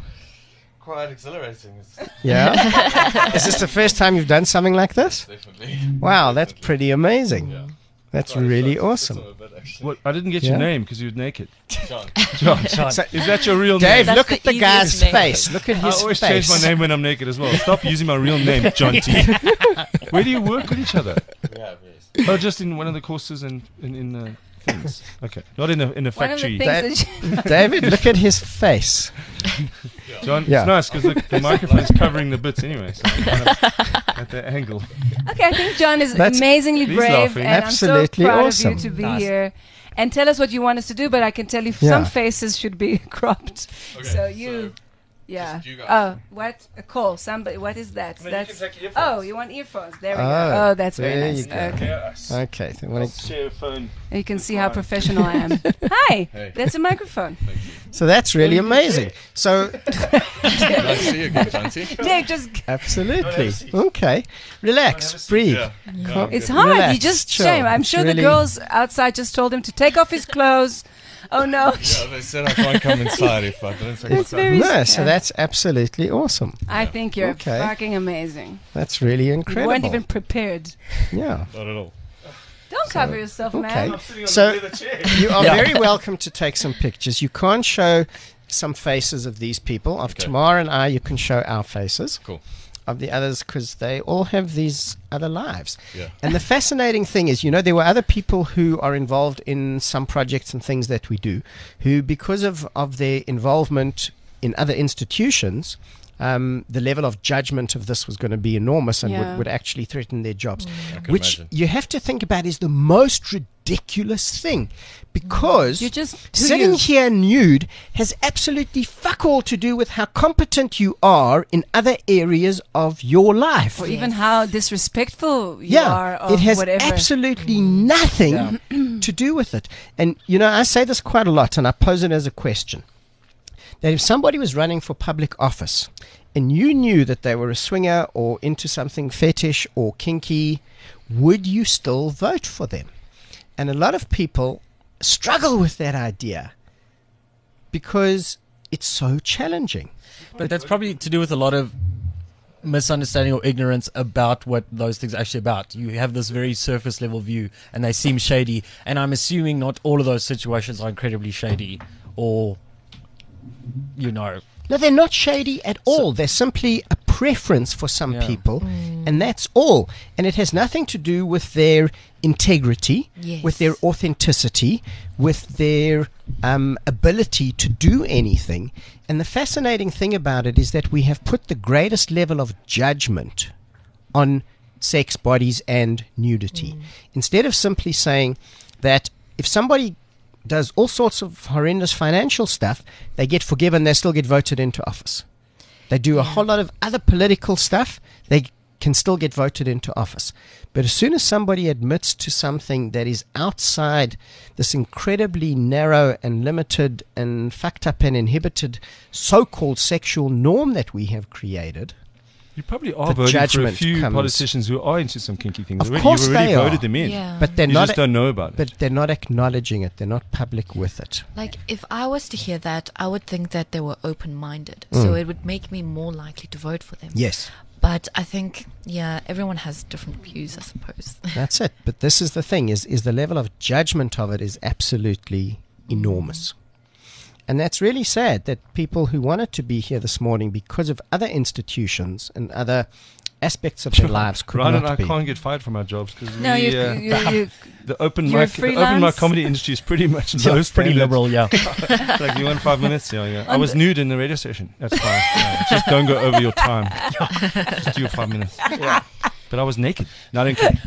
Quite exhilarating. It's Yeah. Is this the first time you've done something like this? definitely. Wow, that's pretty amazing. Yeah. That's Sorry, really sorry, awesome. just a bit, actually. What? I didn't get Yeah. your name because you were naked. John. John. John. So- Is that your real Dave, name? That's look the at the guy's easiest name. face. Look at I his always face. change my name when I'm naked as well. Stop using my real name, John T. Where do you work with each other? We have, yes. Oh, just in one of the courses in in, in the things. Okay, not in a in a One of the factory. things that you, David, look at his face. John, Yeah. it's nice because the, the microphone's covering the bits anyway. So I'm kind of at the angle. okay, I think John is That's- amazingly He's brave, laughing. and Absolutely I'm so proud awesome. of you to be Nice. here. And tell us what you want us to do, but I can tell you Yeah. some faces should be cropped. Okay, so you, yeah. just you guys. Oh, what? A call. Somebody. What is that? That's. Oh, you want earphones? There we Oh, go. Oh, that's very there nice. you go. Okay. Yes. Okay. So when it- Share a phone. You can see how professional I am. Hi. Hey. That's a microphone. so that's really amazing. So Nice to see you again, John T. Dave, just. absolutely. Okay. Relax. Breathe. Yeah. Calm- It's hard. Relax, you just chill. shame. I'm It's sure really- the girls outside just told him to take off his clothes. Oh no. Yeah, they said I can't come inside if I don't take my It's clothes. very. No, so yeah. that's absolutely awesome. I think you're Okay. fucking amazing. That's really You incredible. weren't even prepared. Yeah. Not at all. Don't cover yourself, Okay. man. So you are Yeah. very welcome to take some pictures. You can't show some faces of these people. Of Okay. Tamar and I, you can show our faces. Cool. Of the others, because they all have these other lives. Yeah. And the fascinating thing is, you know, there were other people who are involved in some projects and things that we do, who, because of, of their involvement in other institutions, um, the level of judgment of this was going to be enormous and Yeah. would, would actually threaten their jobs. I can Which imagine. you have to think about is the most ridiculous thing, because You're just who sitting you. here nude has absolutely fuck all to do with how competent you are in other areas of your life. Or even how disrespectful you Yeah, are of it has whatever. absolutely nothing to do with it. And, you know, I say this quite a lot, and I pose it as a question. That if somebody was running for public office and you knew that they were a swinger or into something fetish or kinky, would you still vote for them? And a lot of people struggle with that idea because it's so challenging. But that's probably to do with a lot of misunderstanding or ignorance about what those things are actually about. You have this very surface level view and they seem shady. And I'm assuming not all of those situations are incredibly shady or, you know. No, they're not shady at all. They're simply a preference for some Yeah. people. And And that's all. And it has nothing to do with their integrity, Yes. with their authenticity, with their um, ability to do anything. And the fascinating thing about it is that we have put the greatest level of judgment on sex, bodies, and nudity. Instead of simply saying that if somebody does all sorts of horrendous financial stuff, they get forgiven, they still get voted into office. They do a whole lot of other political stuff, they can still get voted into office. But as soon as somebody admits to something that is outside this incredibly narrow and limited and fucked up and inhibited so-called sexual norm that we have created, You probably are The voting for a judgment few comes- politicians who are into some kinky things. Of already. course You've already they voted are. them in. Yeah. but they're You not just don't know about it. but they're not acknowledging it. They're not public with it. Like, if I was to hear that, I would think that they were open-minded. Mm. So it would make me more likely to vote for them. Yes. But I think, yeah, everyone has different views, I suppose. That's it. But this is the thing, is, is the level of judgment of it is absolutely enormous. And that's really sad that people who wanted to be here this morning because of other institutions and other aspects of their lives could Ryan and not I be. can't get fired from our jobs because No, we, you, uh, you, you, the open you're mic, the open freelance? mic comedy industry is pretty much Yeah, low it's pretty standards. liberal, yeah. Like you want five minutes, yeah, yeah. I On was the- nude in the radio station. That's fine. Yeah, just don't go over your time. Just do your five minutes. But I was naked. No, I didn't care.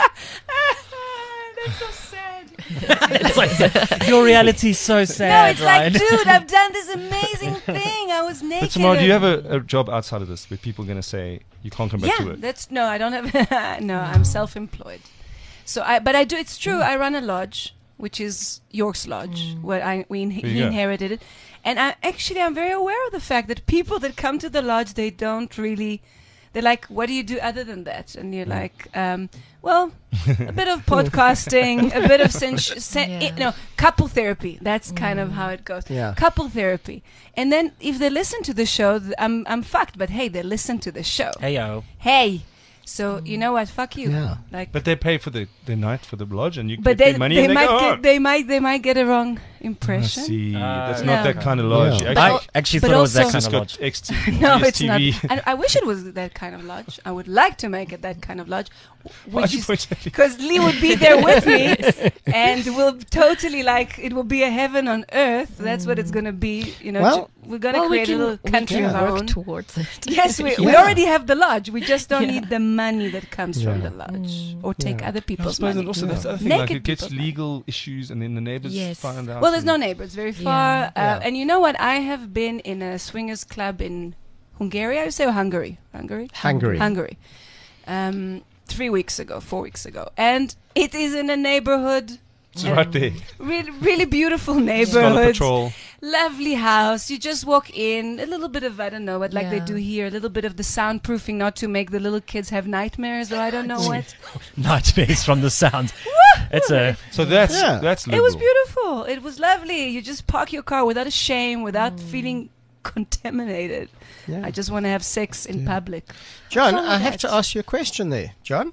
that's so sad. It's like, your reality's so No, sad, it's right? like, dude, I've done this amazing thing. I was naked. But tomorrow, do you have and- a, a job outside of this where people are going to say you can't come back yeah, to work? that's no, I don't have. No, I'm self-employed. So I, but I do. It's true. I run a lodge, which is York's Lodge, where I we in, There you he go. inherited it, and I actually I'm very aware of the fact that people that come to the lodge, they don't really. They're like, what do you do other than that? And you're like, um, well, a bit of podcasting, a bit of sensu- sen- Yeah. eh, no couple therapy. That's kind of how it goes. Yeah. Couple therapy, and then if they listen to the show, th- I'm I'm fucked. But hey, they listen to the show. Hey, yo. Hey, so you know what? Fuck you. Yeah. Like, But they pay for the, the night for the lodge, and you but get they their money, they and they might go, get "Oh, they might they might get a wrong I impression. see. Uh, That's No. not that kind of lodge. Yeah. You But I al- actually actually but thought it was that also- kind just of got lodge. X T No, it's not. G S T V. And I wish it was that kind of lodge. I would like to make it that kind of lodge. Why'd Which you is point at me? because Lee would be there with me, and we'll totally like it will be a heaven on earth. That's what it's gonna be. You know, Well- ju- we're gonna Well, we create can, a little we country can of our work own. towards it. Yes, we, we Yeah. already have the lodge. We just don't Yeah. need the money that comes from Yeah. the lodge or take Yeah. other I people's suppose, and money. also that's the other thing. Naked Like it gets people's money. legal issues, and then the neighbors Yes. find out. Well, there's no and- neighbor. It's very far. Yeah. Uh, Yeah. And you know what? I have been in a swingers club in Hungary. I would say or Hungary. Hungary? Hungary. Hungary. Um, three weeks ago, four weeks ago. And it is in a neighborhood. It's right there. Really, really beautiful Scarlet neighborhood. Patrol. Lovely house. You just walk in. A little bit of, I don't know, what like they Yeah. do here. A little bit of the soundproofing, not to make the little kids have nightmares or I don't know what. Nightmares from the sound. It's a So that's Yeah. that's It liberal. was beautiful. It was lovely. You just park your car without a shame, without Mm. feeling contaminated. Yeah. I just want to have sex in Yeah. public. John, What's wrong I with have that? to ask you a question there. John?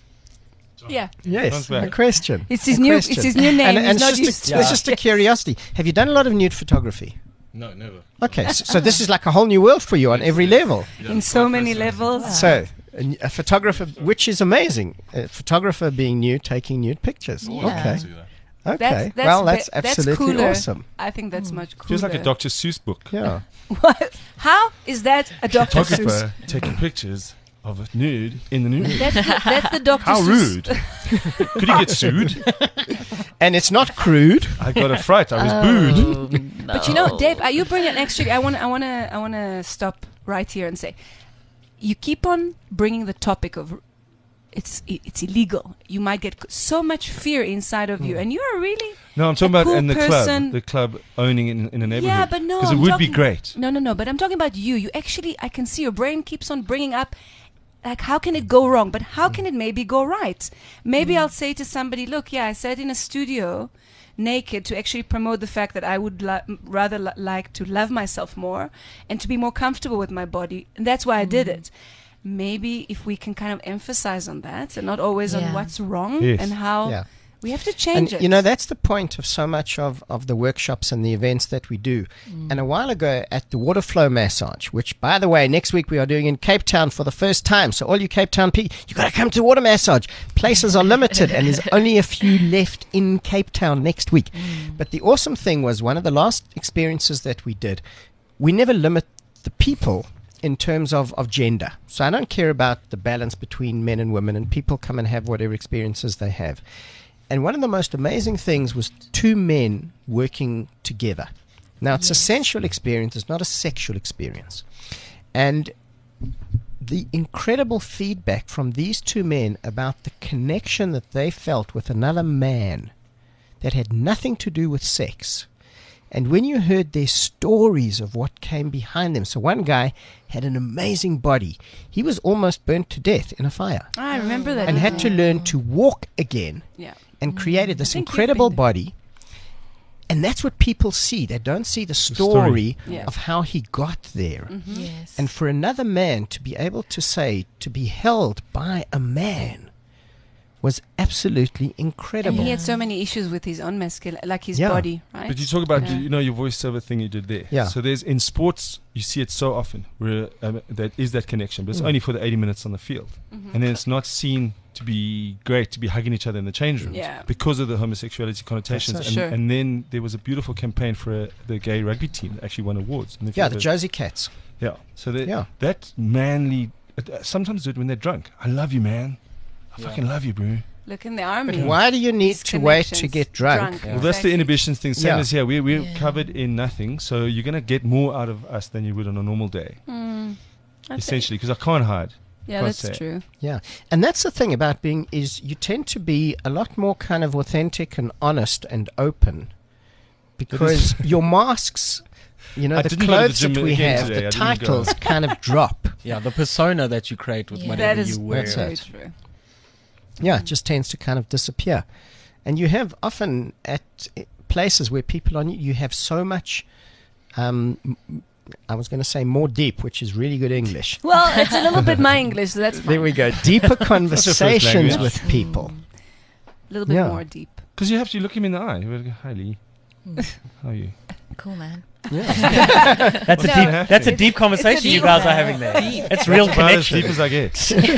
Yeah. Yes, John's a back. question. It's his A new question. it's his new name. And, He's and not it's used just, to a, it's it. just a curiosity. Have you done a lot of nude photography? No, never. Okay, so, so this is like a whole new world for you on every level. Yeah, in so quite many fascinating. levels. So, a, n- a photographer, which is amazing. A photographer being nude, taking nude pictures. Yeah. Okay, Do that. okay. That's- that's well, be- that's that's absolutely cooler. awesome. I think that's much cooler. Feels like a Doctor Seuss book. Yeah. What? How is that a Doctor Seuss? Photographer taking pictures of a nude in the nude. That's the, that's the Doctor How Seuss. rude. Could he get sued? And it's not crude. I got a fright. I was Oh. booed. But you know, Dave, uh, you bring an extra. I want, I want to, I want to stop right here and say, you keep on bringing the topic of it's i- it's illegal. You might get c- so much fear inside of you, and you are really No, I'm talking A about cool in the person- club. The club owning it in, in a neighborhood. yeah, but no, Because it I'm would be talking- great. No, no, no. But I'm talking about you. You actually, I can see your brain keeps on bringing up. Like, how can it go wrong? But how can it maybe go right? Maybe I'll say to somebody, look, yeah, I sat in a studio naked to actually promote the fact that I would li- m- rather li- like to love myself more and to be more comfortable with my body. And that's why I did it. Maybe if we can kind of emphasize on that and not always on Yeah. what's wrong Yes. and how Yeah. We have to change And it. you know, that's the point of so much of, of the workshops and the events that we do. Mm. And a while ago at the water flow massage, which, by the way, next week we are doing in Cape Town for the first time. So all you Cape Town people, you got to come to water massage. Places are limited and there's only a few left in Cape Town next week. Mm. But the awesome thing was, one of the last experiences that we did, we never limit the people in terms of, of gender. So I don't care about the balance between men and women, and people come and have whatever experiences they have. And one of the most amazing things was two men working together. Now, it's a sensual experience, it's not a sexual experience. And the incredible feedback from these two men about the connection that they felt with another man that had nothing to do with sex. And when you heard their stories of what came behind them, so one guy had an amazing body. He was almost burnt to death in a fire Ah, I remember that. and had to yeah. learn to walk again, Yeah. and created this I think you've incredible been there. body. And that's what people see. They don't see the story, story. Yeah. of how he got there. Mm-hmm. Yes. And for another man to be able to say, to be held by a man, was absolutely And incredible. he had so many issues with his own masculine, like his Yeah. body, right? But you talk about, Yeah. you know, your voiceover thing you did there. Yeah. So there's, in sports, you see it so often, where um, that is that connection, but it's Mm. only for the eighty minutes on the field. Mhm. And then it's not seen to be great to be hugging each other in the change rooms Yeah. because of the homosexuality connotations. That's And, Sure. and then there was a beautiful campaign for uh, the gay rugby team that actually won awards. And if Yeah, you the ever- Josie Cats. Yeah. So that, Yeah. that manly, uh, sometimes do it when they're drunk. I love you, man. I fucking love you, bro. Look in the army. But why do you need These to wait to connections. get drunk? Drunk. Well, that's the Exactly. inhibitions thing. Same Yeah. as here. We're, we're Yeah. covered in nothing. So you're going to get more out of us than you would on a normal day, Mm. That's it. essentially, because I can't hide. Yeah, Can't that's say it. true. Yeah, and that's the thing about being, is you tend to be a lot more kind of authentic and honest and open, because your masks, you know, I the didn't go to the clothes gym that we again have, today. the I didn't go. titles kind of drop. Yeah, the persona that you create with Yeah. whatever That is you wear. That's very it. true. Yeah, it just tends to kind of disappear. And you have often at eh, places where people are, new, you have so much, um, m- m- I was going to say more deep, which is really good English. Well, it's a little bit my English, so that's fine. There we go. Deeper conversations language. with people. A little bit Yeah. more deep. Because you have to look him in the eye. You're like, hi, Lee. How are you? Cool, man. That's a No, deep. That's a it's- deep conversation deep you guys one. are having there. Deep. It's real About as connection. deep as I get.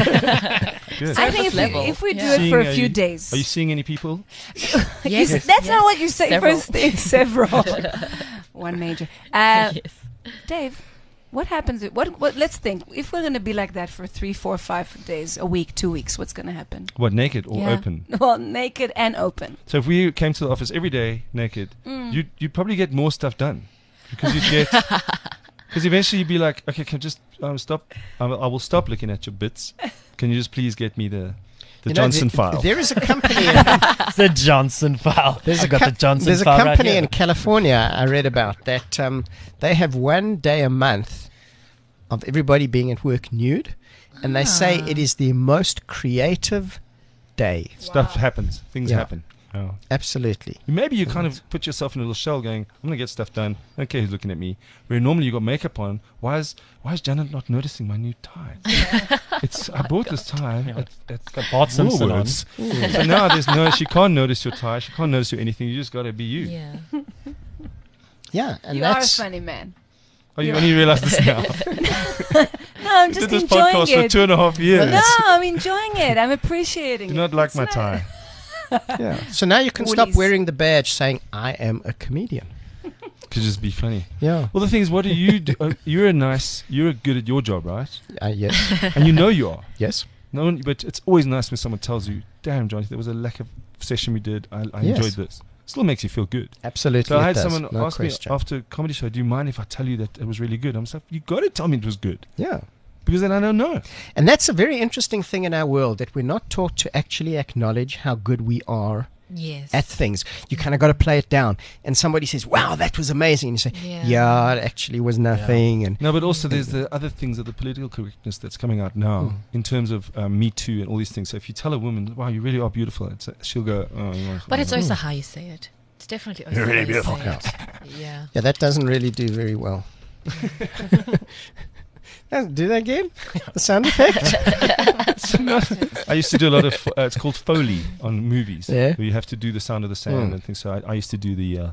Good. I think if level. we, if we do Yeah. it for Seeing, a are few you- days. Are you seeing any people? Yes. You- that's not what you say Several. first thing. Several. One major. Uh, Yes. Dave, what happens? if- What, what? Let's think. If we're going to be like that for three, four, five days, a week, two weeks, what's going to happen? What, naked or Yeah. open? Well, naked and open. So if we came to the office every day naked, Mm. you'd, you'd probably get more stuff done. Because you'd get... Because eventually you'd be like, okay, can just um, stop. I will, I will stop looking at your bits. Can you just please get me the the You know, Johnson the- file? There is a company. In, the Johnson file. There's I a got co- the Johnson There's a file right company here. in California I read about that um, they have one day a month of everybody being at work nude, and they say it is the most creative day. Stuff happens. Things Yeah. happen. Oh. Absolutely. Maybe you kind of put yourself in a little shell going, I'm going to get stuff done. Okay, who's looking at me? Where normally you got makeup on. Why is why is Janet not noticing my new tie? It's I bought this tie Yeah. at, at Got Bart Simpson on. Woolworths. So now there's no, she can't notice your tie. She can't notice you anything. You just got to be you. Yeah. Yeah, and you are a that's funny man. Oh, you only realize this now. No, I'm I just did this enjoying podcast for it. two and a half years. No, I'm enjoying it. I'm appreciating Do it. not like It's my not- tie. yeah. So now you can stop Woolies. wearing the badge saying I am a comedian. Could just be funny. Yeah. Well, the thing is, what do you do? Uh, you're a nice, you're good at your job, right? Uh, yes. And you know you are. Yes. No one, but it's always nice when someone tells you, "Damn, Johnny, there was a lack of session we did. I, I Yes. enjoyed this." Still makes you feel good. Absolutely. So I it had does. someone no ask question. me after a comedy show, "Do you mind if I tell you that it was really good?" I'm like, "You got to tell me it was good Yeah. because then I don't know." And that's a very interesting thing in our world, that we're not taught to actually acknowledge how good we are Yes. at things. You kind of got to play it down. And somebody says, wow, that was amazing. And you say, Yeah. yeah, it actually was nothing. And No, but also there's the other things of the political correctness that's coming out now Mm. in terms of um, Me Too and all these things. So if you tell a woman, "Wow, you really are beautiful," it's, uh, she'll go, "Oh, you know, But it's oh." also how you say it. It's definitely also You're really how you beautiful. say it. Yeah. yeah, that doesn't really do very well. Uh, Do that again? The sound effect? I used to do a lot of. Uh, it's called Foley on movies. Yeah. Where you have to do the sound of the sand Mm. and things. So I, I used to do the. Uh,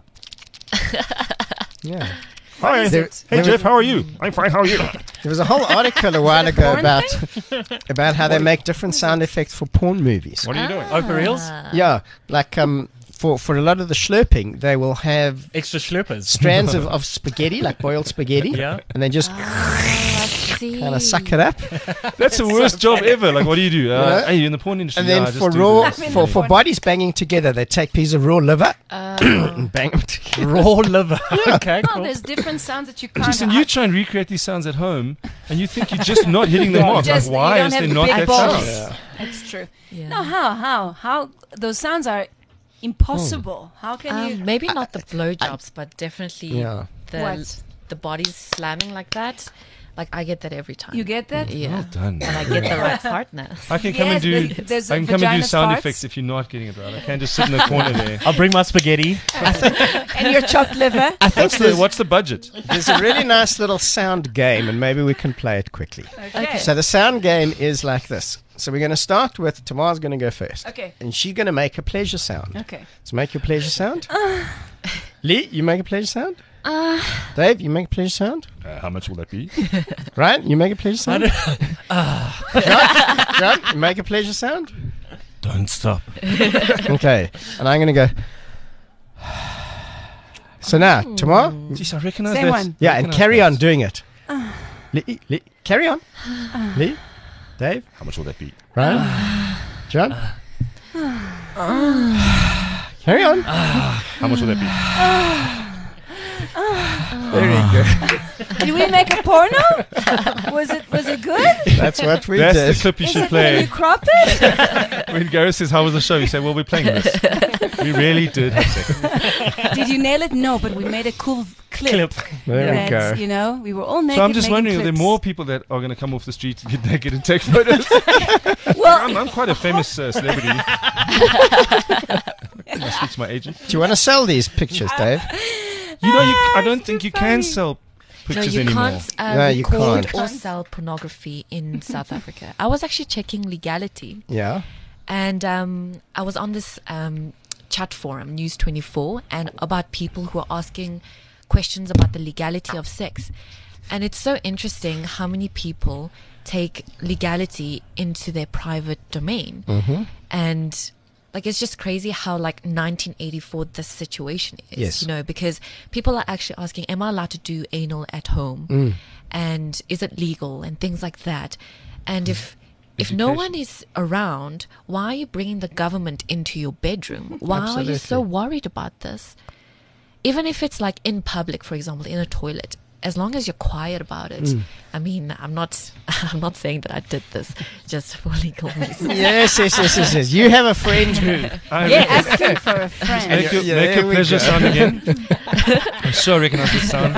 Yeah. Hi. There- Hey there Jeff, was- how are you? I'm fine. How are you? There was a whole article a while ago porn about about how they make different sound effects for porn movies. What are you doing? Oh, for reals? Yeah, like um, for for a lot of the slurping, they will have Extra slurpers. strands of, of spaghetti, like boiled spaghetti, Yeah. and they just I see. kind of suck it up. That's the worst job ever. Like, what do you do? Uh, Yeah. Hey, you're in the porn industry. And then Yeah, I just for do raw, this. for, for bodies banging together, they take pieces of raw liver Uh, and bang them together. Raw liver. Okay, No, cool. there's different sounds that you can't. Jason, you try and recreate these sounds at home, and you think you're just not hitting them off. Just- Like, why you don't is have there the not big that balls. sound? It's true. yeah. No, how, how, how? Those sounds are impossible. How can Um, you? maybe not the blowjobs, but definitely Yeah. the What? the bodies slamming like that. Like I get that every time. You get that? Yeah. Well done. And I get the right partner. I can come Yes, and do. there- there's I can come and do vagina sound farts. effects if you're not getting it right. I can't just sit in the corner there. I'll bring my spaghetti. And your chopped liver. I think What's the there's, What's the budget? there's a really nice little sound game, and maybe we can play it quickly. Okay. So the sound game is like this. So we're going to start with Tamar's going to go first. Okay. And she's going to make a pleasure sound. Okay. So make your pleasure sound. Lee, you make a pleasure sound. Uh, Dave, you make a pleasure sound. Uh, how much will that be? Right? You make a pleasure sound. John, John, you make a pleasure sound. Don't stop. Okay. And I'm going to go. So now, Tamar. Jeez, I recognize Same that. one. Yeah, and recognize carry that. on doing it. Lee, Lee, carry on. Lee, Dave, How much will that be? Ryan, John. Carry on. How much will that be? Very good. Did we make a porno? Was it Was it good? That's what we That's did. the clip you Is should it, can you play. crop it? When Gareth says, "How was the show?" You say, "Well, we're playing this." We really did have sex. Did you nail it? No, but we made a cool v- clip. There we that, go. You know, we were all naked. So I'm just making wondering, are there clips. more people that are going to come off the street and get naked and take photos? Well, I'm, I'm quite a famous uh, celebrity. Can I speak to my agent? Do you want to sell these pictures, Dave? You know, you, I Ah, don't it's think too you can funny. sell no, pictures you anymore. can't uh, No, you record can't. or sell pornography in South Africa. I was actually checking legality, Yeah. and um, I was on this um, chat forum, News twenty-four, and about people who are asking questions about the legality of sex. And it's so interesting how many people take legality into their private domain. Mm-hmm. And like it's just crazy how like nineteen eighty-four this situation is. Yes. You know, because people are actually asking, am I allowed to do anal at home? Mm. And is it legal and things like that? And if if no Education. one is around, why are you bringing the government into your bedroom? Why are you so Absolutely. worried about this? Even if it's like in public, for example, in a toilet, as long as you're quiet about it. Mm. I mean, I'm not I'm not saying that I did this just for legal reasons. Yes, yes, yes, yes, yes. You have a friend who. I yeah, reckon- asking for a friend. Make your, Yeah, make there your we pleasure go. sound again. I'm sure I recognize this sound.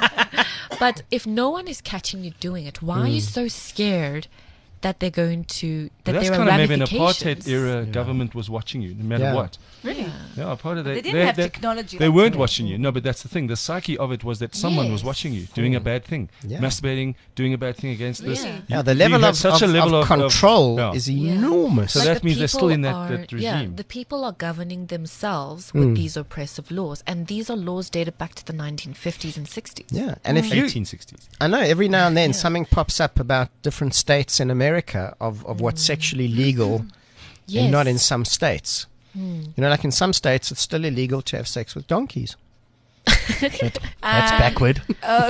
But if no one is catching you doing it, why are you so scared that they're going to that That's there are kind of maybe an ramifications? apartheid era government was watching you, no matter Yeah. what. Really? Yeah, part of that. They didn't have technology. They like weren't that. watching you. No, but that's the thing. The psyche of it was that someone was Yes. watching you, doing a bad thing, Yeah. masturbating, doing a bad thing against this. Yeah. You- Yeah, the you level have of, such of, a level of of control yeah. is Yeah. enormous. So Like that the means they're still people in that- are- that Yeah, regime. the people are governing themselves with Mm. these oppressive laws, and these are laws dated back to the nineteen fifties and sixties. Yeah, and if you, eighteen sixties. I know every now and then Yeah. something pops up about different states in America of, of what's sexually legal Yes. and not in some states. Hmm. You know, like in some states, it's still illegal to have sex with donkeys. That's Um, backward. Oh,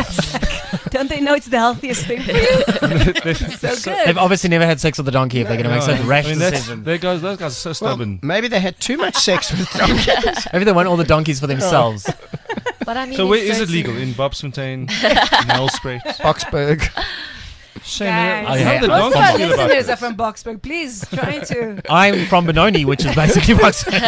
yes. Don't they know it's the healthiest thing for you? So They've good. obviously never had sex with a donkey if they're going to make such rash I mean, that's, decisions. they guys, those guys are so Well, stubborn. maybe they had too much sex with donkeys. Maybe they want all the donkeys for themselves. But I mean, so in where is it certain- legal? In Bobsfontein, in Nelspruit? Oxburg. Shame. Guys, Oh, yeah. How the most of donkeys our feel about listeners this? are from Boxburg. Please try to. I'm from Benoni, which is basically what's so,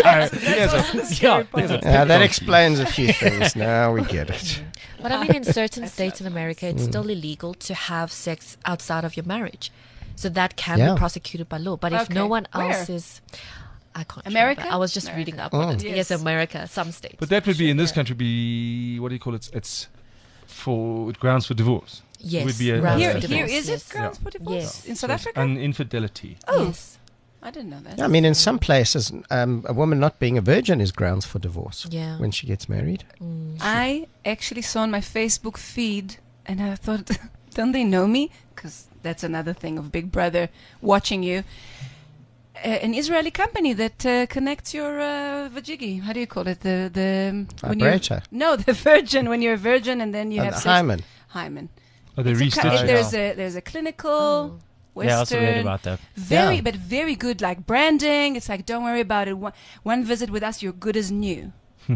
yeah, Yeah, that explains a few things. Now we get it. But I mean, in certain states in America, it's still illegal to have sex outside of your marriage. So that can Yeah. be prosecuted by law. But if Okay. no one Where? else is. I can't America? remember. I was just America. reading up Oh. on it. Yes. Yes, America, some states. But that would be in this Yeah. country be what do you call it? It's for grounds for divorce. Yes. would be a- grounds Here, for Yeah. here divorce, is yes. it grounds for divorce Yes. in South So it's Africa? An infidelity. Oh, Yes. I didn't know that. Yeah, I mean, in some places, um, a woman not being a virgin is grounds for divorce Yeah. when she gets married. Mm. I actually saw on my Facebook feed, and I thought, don't they know me? Because that's another thing of Big Brother watching you. Uh, an Israeli company that uh, connects your uh, vajigi. How do you call it? The the when you're- Vibrator. No, the virgin. When you're a virgin, and then you Uh, have the sex. hymen. Hymen. Oh, they It's a restitched co- it. there's a there's a clinical. Western, Yeah, I also read about that. very Yeah. but very good like branding. It's like don't worry about it. One, one visit with us, you're good as new.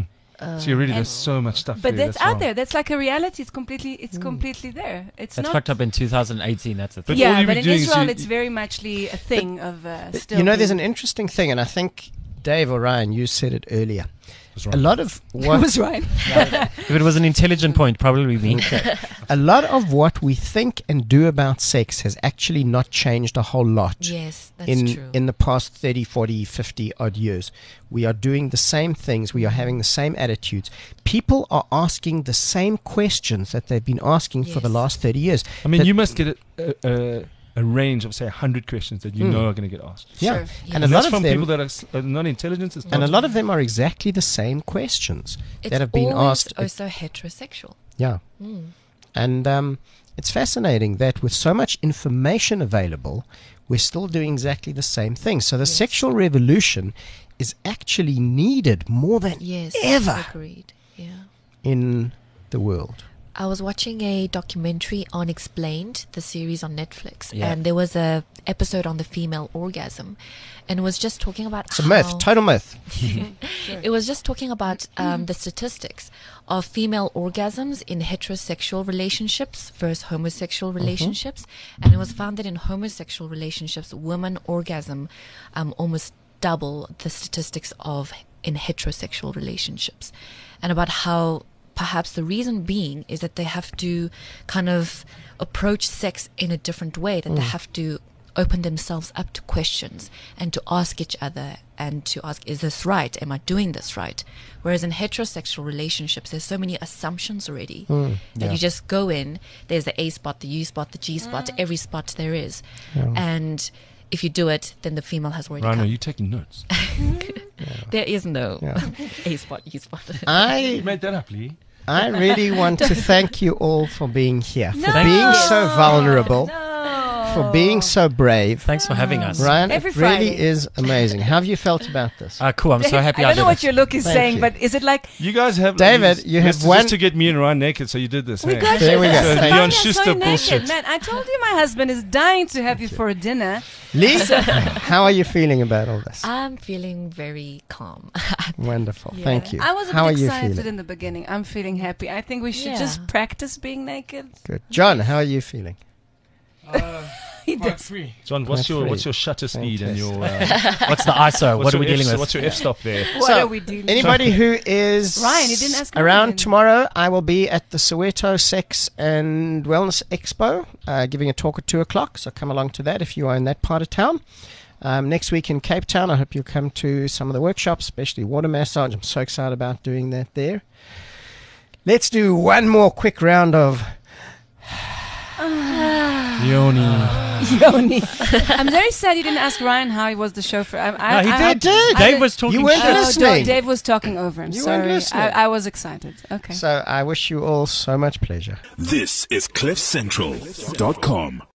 So you really And- there's so much stuff But there. that's, out wrong. there. That's like a reality. It's completely it's completely there. It's That's not. fucked up in two thousand eighteen. That's the But thing. all Yeah, you but be in doing is Israel, you- it's very muchly a thing of uh, still. You know, there's an being- interesting thing, and I think Dave or Ryan, you said it earlier. Was A wrong. lot of It what was right. If it was an intelligent point, probably me. a lot of what we think and do about sex has actually not changed a whole lot. Yes, that's in true. in the past thirty, forty, fifty odd years. We are doing the same things, we are having the same attitudes. People are asking the same questions that they've been asking for the Yes. last thirty years. I mean, that- you must get a, a, a, a range of say a hundred questions that you Hmm. know are going to get asked. Yeah. Sure. And a And lot that's of from them people that are, s- are not intelligent. It's and a not- lot of them are exactly the same questions It's that have been always asked. also heterosexual. Yeah. Mm. And um, it's fascinating that with so much information available, we're still doing exactly the same thing. So the Yes. sexual revolution is actually needed more than Yes, ever agreed. Yeah. in the world. I was watching a documentary on Explained, the series on Netflix, Yeah. and there was a episode on the female orgasm, and it was just talking about It's a how myth, total myth. it was just talking about um, the statistics of female orgasms in heterosexual relationships versus homosexual relationships, and it was found that in homosexual relationships, women orgasm um, almost double the statistics of in heterosexual relationships, and about how perhaps the reason being is that they have to kind of approach sex in a different way, that they have to open themselves up to questions and to ask each other and to ask, is this right? Am I doing this right? Whereas in heterosexual relationships, there's so many assumptions already that yeah. you just go in, there's the A spot, the U spot, the G spot, every spot there is. Yeah. And if you do it, then the female has already Rano, come. you taking notes? There is no Yeah. A spot, U spot. You I made that up, Lee. I really want to thank you all for being here, for No. being so vulnerable, No. for being so brave. Thanks for having us. Ryan, Every it really Friday. is amazing. How have you felt about this? Ah, cool. I'm so happy I I, don't did know what it. your look is Thank saying, you. but is it like You guys have David, this- you have this is one- just to get me and Ryan naked, so you did this. we hey? got There you? we go. This is Thank you. funny, Jan I'm so Schuster naked, bullshit. man. I told you my husband is dying to have you for a dinner. Lisa, how are you feeling about all this? I'm feeling very calm. Wonderful. Yeah. Thank you. I was a how are bit you excited feeling? in the beginning. I'm feeling happy. I think we should Yeah. just practice being naked. Good. John, how are you feeling? He does. free. John, what's That's your free. what's your shutter speed and your uh, What's the I S O? what's What are your we dealing F, with? What's your f stop there? What So, are we doing? Anybody who is Ryan, you didn't ask around Ryan. tomorrow, I will be at the Soweto Sex and Wellness Expo, uh, giving a talk at two o'clock. So come along to that if you are in that part of town. Um, next week in Cape Town, I hope you'll come to some of the workshops, especially water massage. I'm so excited about doing that there. Let's do one more quick round of. Yoni. Yoni. I'm very sad you didn't ask Ryan how he was the chauffeur. I, I, No, he I, I did. Dave was talking You weren't shit. Oh, listening. Dave was talking over him. You weren't Sorry. listening. I, I was excited. Okay. So I wish you all so much pleasure. This is cliff central dot com.